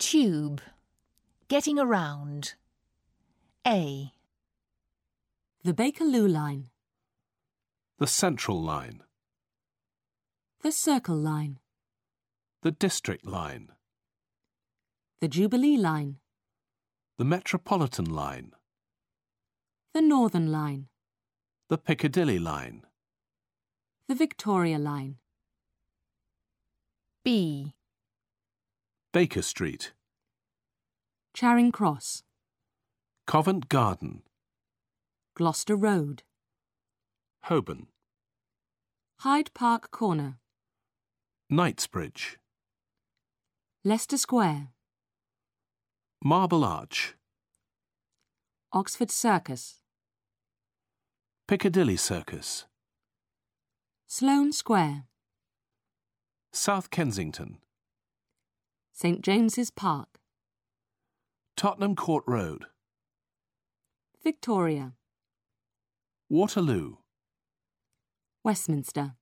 Tube. Getting around. A. The Bakerloo line. The Central line. The Circle line. The District line. The Jubilee line. The Metropolitan line. The Northern line. The Piccadilly line. The Victoria line. B. Baker Street. Charing Cross. Covent Garden. Gloucester Road. Holborn. Hyde Park Corner. Knightsbridge. Leicester Square. Marble Arch. Oxford Circus. Piccadilly Circus. Sloane Square. South Kensington. St James's Park. Tottenham Court Road. Victoria. Waterloo. Westminster.